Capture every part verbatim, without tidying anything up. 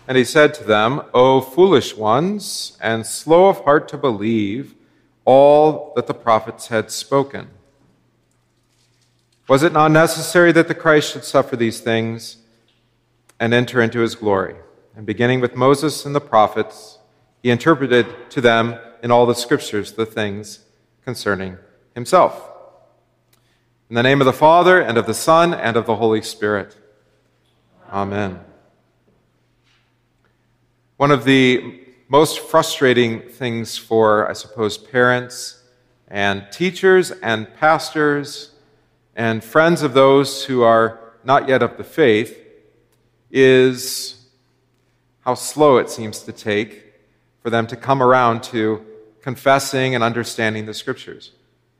And he said to them, O foolish ones, and slow of heart to believe all that the prophets had spoken. Was it not necessary that the Christ should suffer these things and enter into his glory? And beginning with Moses and the prophets, he interpreted to them in all the scriptures the things concerning himself. In the name of the Father, and of the Son, and of the Holy Spirit. Amen. One of the most frustrating things for, I suppose, parents and teachers and pastors and friends of those who are not yet of the faith is how slow it seems to take for them to come around to confessing and understanding the Scriptures.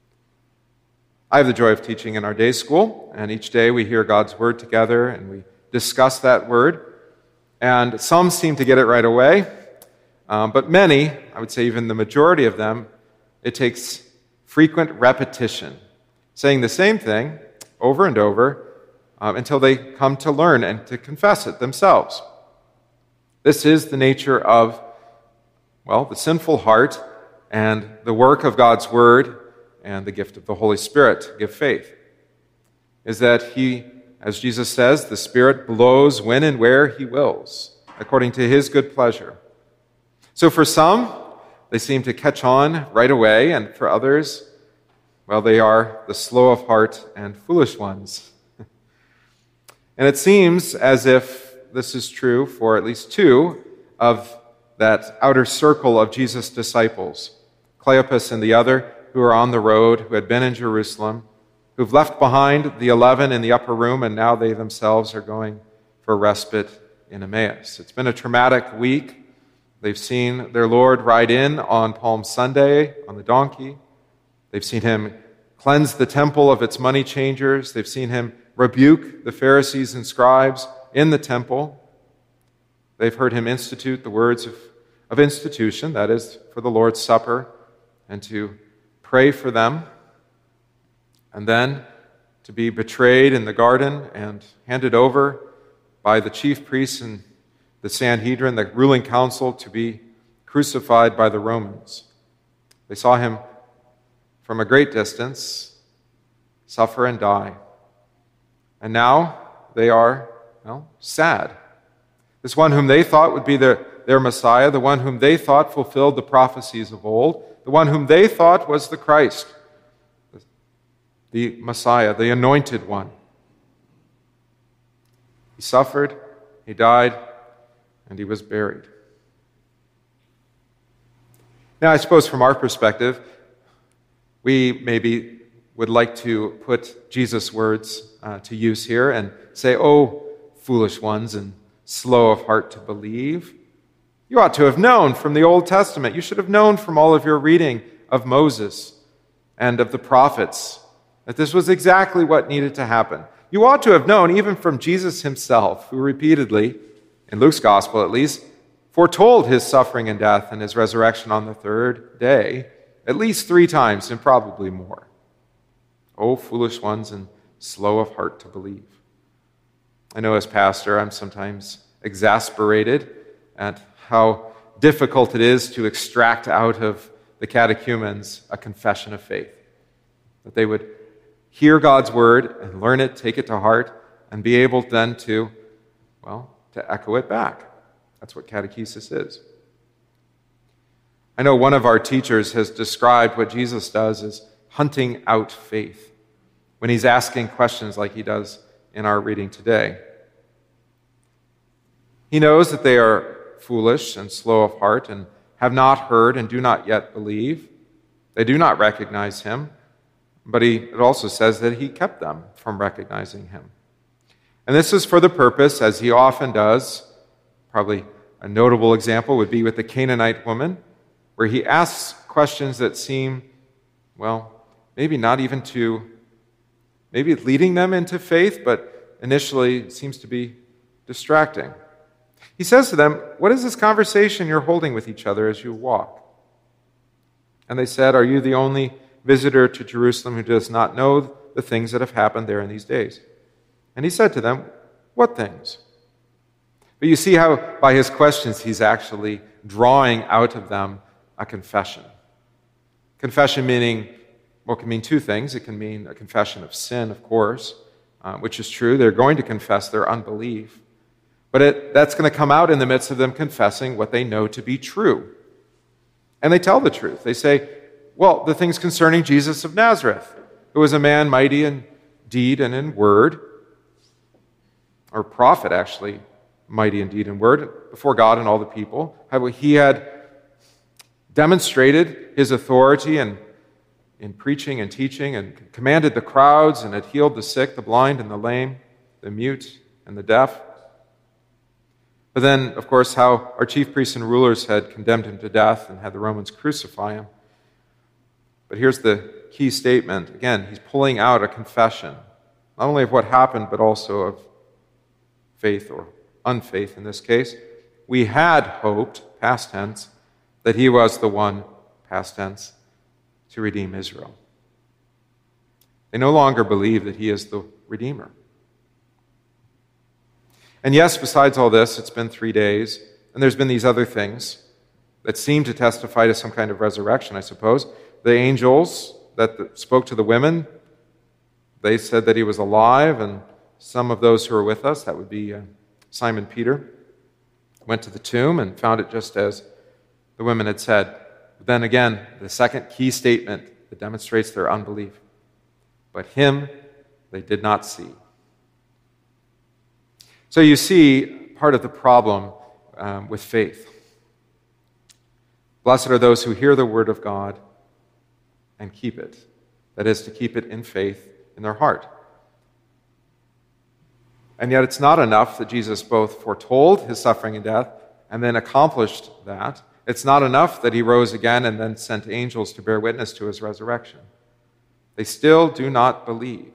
I have the joy of teaching in our day school, and each day we hear God's Word together and we discuss that Word. And some seem to get it right away, um, but many, I would say even the majority of them, it takes frequent repetition, saying the same thing over and over um, until they come to learn and to confess it themselves. This is the nature of, well, the sinful heart and the work of God's Word and the gift of the Holy Spirit to give faith, is that He, as Jesus says, the Spirit blows when and where He wills, according to His good pleasure. So for some, they seem to catch on right away, and for others, well, they are the slow of heart and foolish ones. And it seems as if this is true for at least two of that outer circle of Jesus' disciples, Cleopas and the other, who are on the road, who had been in Jerusalem, who've left behind the eleven in the upper room, and now they themselves are going for respite in Emmaus. It's been a traumatic week. They've seen their Lord ride in on Palm Sunday on the donkey. They've seen him cleanse the temple of its money changers. They've seen him rebuke the Pharisees and scribes in the temple. They've heard him institute the words of, of institution, that is, for the Lord's Supper, and to pray for them, and then to be betrayed in the garden and handed over by the chief priests and the Sanhedrin, the ruling council, to be crucified by the Romans. They saw him from a great distance suffer and die. And now they are, well, sad. This one whom they thought would be their, their Messiah, the one whom they thought fulfilled the prophecies of old, the one whom they thought was the Christ, the Messiah, the anointed one. He suffered, he died, and he was buried. Now, I suppose from our perspective, we maybe would like to put Jesus' words uh, to use here and say, "Oh, foolish ones and slow of heart to believe. You ought to have known from the Old Testament. You should have known from all of your reading of Moses and of the prophets that this was exactly what needed to happen. You ought to have known even from Jesus himself, who repeatedly, in Luke's gospel at least, foretold his suffering and death and his resurrection on the third day, at least three times and probably more. Oh, foolish ones and slow of heart to believe." I know as pastor, I'm sometimes exasperated at how difficult it is to extract out of the catechumens a confession of faith. That they would hear God's word and learn it, take it to heart, and be able then to, well, to echo it back. That's what catechesis is. I know one of our teachers has described what Jesus does as hunting out faith when he's asking questions like he does in our reading today. He knows that they are foolish and slow of heart and have not heard and do not yet believe. They do not recognize him, but he, it also says that he kept them from recognizing him. And this is for the purpose, as he often does, probably a notable example would be with the Canaanite woman, where he asks questions that seem, well, maybe not even to, maybe leading them into faith, but initially seems to be distracting. He says to them, "What is this conversation you're holding with each other as you walk?" And they said, "Are you the only visitor to Jerusalem who does not know the things that have happened there in these days?" And he said to them, "What things?" But you see how by his questions he's actually drawing out of them a confession. Confession meaning, well, it can mean two things. It can mean a confession of sin, of course, uh, which is true. They're going to confess their unbelief. But it, that's going to come out in the midst of them confessing what they know to be true. And they tell the truth. They say, well, the things concerning Jesus of Nazareth, who was a man mighty in deed and in word, or prophet actually, mighty in deed and word, before God and all the people. How he had demonstrated his authority and in preaching and teaching, and commanded the crowds, and had healed the sick, the blind, and the lame, the mute, and the deaf. But then, of course, how our chief priests and rulers had condemned him to death and had the Romans crucify him. But here's the key statement. Again, he's pulling out a confession, not only of what happened, but also of faith or unfaith in this case. We had hoped, past tense, that he was the one, past tense, to redeem Israel. They no longer believe that he is the Redeemer. And yes, besides all this, it's been three days, and there's been these other things that seem to testify to some kind of resurrection, I suppose. The angels that spoke to the women, they said that he was alive, and some of those who were with us, that would be uh, Simon Peter, went to the tomb and found it just as the women had said. But then again, the second key statement that demonstrates their unbelief. But him they did not see. So you see part of the problem um, with faith. Blessed are those who hear the word of God and keep it. That is, to keep it in faith in their heart. And yet it's not enough that Jesus both foretold his suffering and death and then accomplished that. It's not enough that he rose again and then sent angels to bear witness to his resurrection. They still do not believe.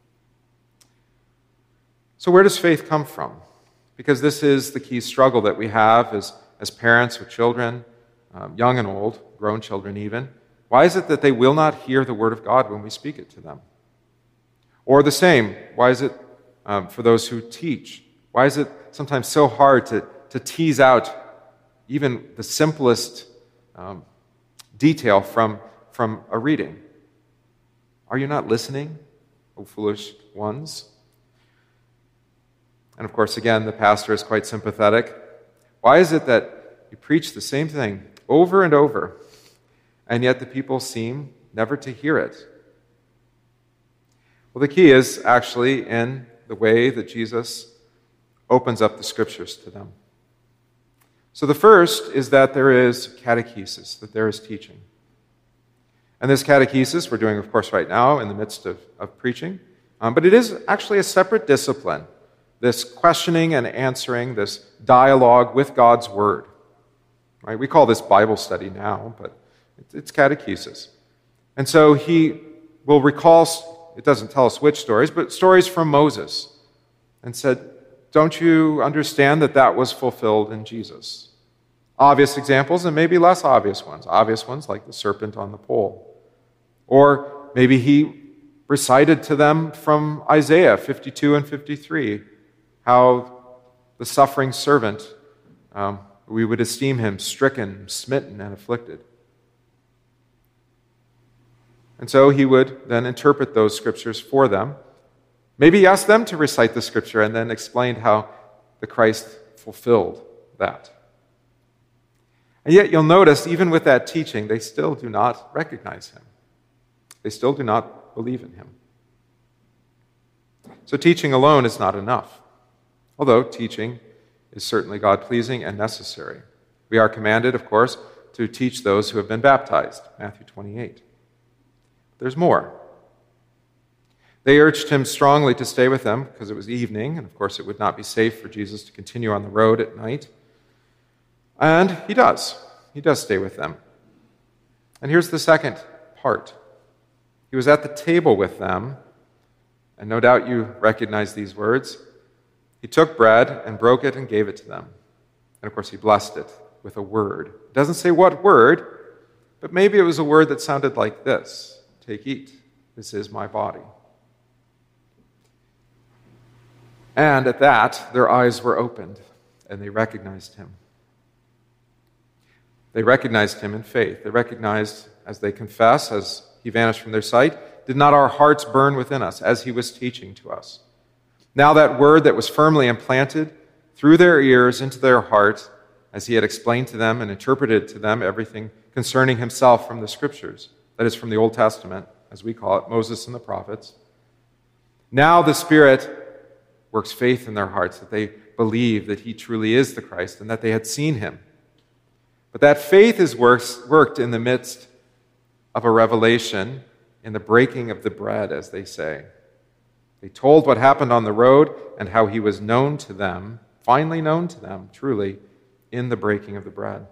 So where does faith come from? Because this is the key struggle that we have as, as parents with children, um, young and old, grown children even. Why is it that they will not hear the word of God when we speak it to them? Or the same, why is it um, for those who teach? Why is it sometimes so hard to, to tease out even the simplest um, detail from, from a reading? Are you not listening, O foolish ones? And of course, again, the pastor is quite sympathetic. Why is it that you preach the same thing over and over, and yet the people seem never to hear it? Well, the key is actually in the way that Jesus opens up the scriptures to them. So the first is that there is catechesis, that there is teaching. And this catechesis we're doing, of course, right now in the midst of, of preaching, um, but it is actually a separate discipline. This questioning and answering, this dialogue with God's Word. Right? We call this Bible study now, but it's catechesis. And so he will recall, it doesn't tell us which stories, but stories from Moses, and said, don't you understand that that was fulfilled in Jesus? Obvious examples and maybe less obvious ones. Obvious ones like the serpent on the pole. Or maybe he recited to them from Isaiah fifty-two and fifty-three, how the suffering servant, um, we would esteem him stricken, smitten, and afflicted. And so he would then interpret those scriptures for them. Maybe ask them to recite the scripture and then explain how the Christ fulfilled that. And yet you'll notice, even with that teaching, they still do not recognize him. They still do not believe in him. So teaching alone is not enough. Although teaching is certainly God-pleasing and necessary. We are commanded, of course, to teach those who have been baptized, Matthew twenty-eight. There's more. They urged him strongly to stay with them because it was evening, and of course it would not be safe for Jesus to continue on the road at night. And he does. He does stay with them. And here's the second part. He was at the table with them, and no doubt you recognize these words. He took bread and broke it and gave it to them. And of course he blessed it with a word. It doesn't say what word, but maybe it was a word that sounded like this. Take, eat. This is my body. And at that, their eyes were opened, and they recognized him. They recognized him in faith. They recognized, as they confess, as he vanished from their sight, did not our hearts burn within us as he was teaching to us? Now that word that was firmly implanted through their ears into their heart, as he had explained to them and interpreted to them everything concerning himself from the Scriptures, that is, from the Old Testament, as we call it, Moses and the prophets. Now the Spirit works faith in their hearts, that they believe that he truly is the Christ and that they had seen him. But that faith is worked in the midst of a revelation, in the breaking of the bread, as they say. They told what happened on the road and how he was known to them, finally known to them, truly, in the breaking of the bread.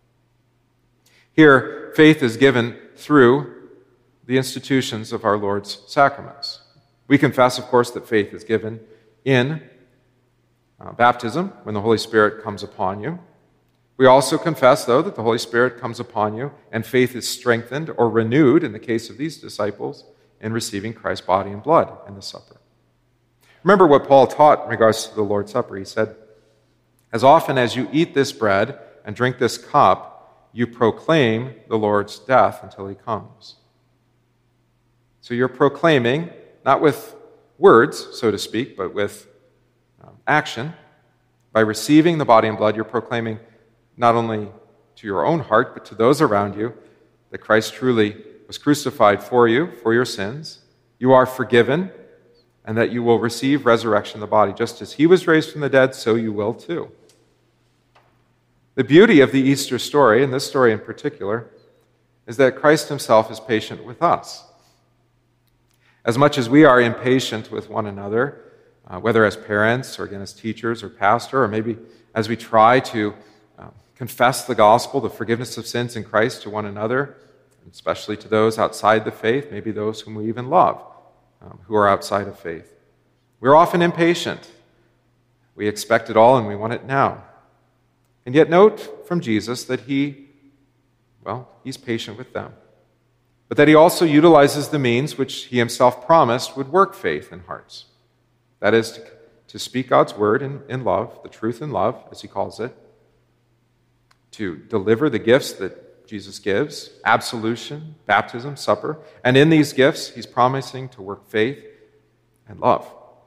Here, faith is given through the institutions of our Lord's sacraments. We confess, of course, that faith is given in uh, baptism, when the Holy Spirit comes upon you. We also confess, though, that the Holy Spirit comes upon you and faith is strengthened or renewed, in the case of these disciples, in receiving Christ's body and blood in the supper. Remember what Paul taught in regards to the Lord's Supper. He said, "As often as you eat this bread and drink this cup, you proclaim the Lord's death until he comes." So you're proclaiming, not with words, so to speak, but with um, action. By receiving the body and blood, you're proclaiming not only to your own heart, but to those around you, that Christ truly was crucified for you, for your sins. You are forgiven, and that you will receive resurrection of the body. Just as he was raised from the dead, so you will too. The beauty of the Easter story, and this story in particular, is that Christ himself is patient with us. As much as we are impatient with one another, uh, whether as parents, or again as teachers, or pastor, or maybe as we try to uh, confess the gospel, the forgiveness of sins in Christ to one another, especially to those outside the faith, maybe those whom we even love, um, who are outside of faith. We're often impatient. We expect it all and we want it now. And yet note from Jesus that he, well, he's patient with them, but that he also utilizes the means which he himself promised would work faith in hearts. That is, to, to speak God's word in, in love, the truth in love, as he calls it, to deliver the gifts that Jesus gives, absolution, baptism, supper, and in these gifts, he's promising to work faith and love.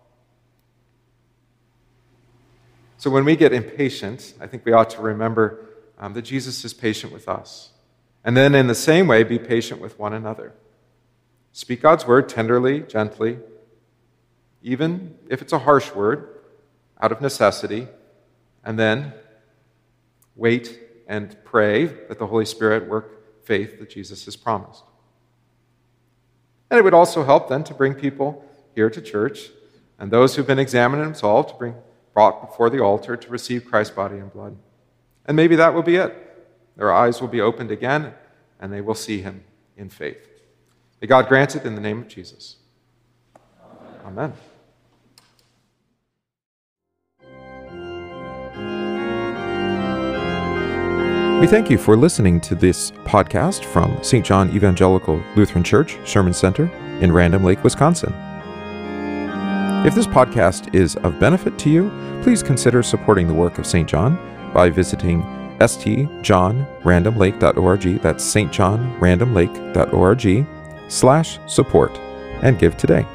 So when we get impatient, I think we ought to remember um, that Jesus is patient with us. And then in the same way, be patient with one another. Speak God's word tenderly, gently, even if it's a harsh word, out of necessity, and then wait and pray that the Holy Spirit work faith that Jesus has promised. And it would also help then to bring people here to church, and those who've been examined themselves to bring brought before the altar to receive Christ's body and blood. And maybe that will be it. Their eyes will be opened again, and they will see him in faith. May God grant it in the name of Jesus. Amen. We thank you for listening to this podcast from Saint John Evangelical Lutheran Church Sermon Center in Random Lake, Wisconsin. If this podcast is of benefit to you, please consider supporting the work of Saint John by visiting s t john random lake dot org, that's s t john random lake dot org slash support, and give today.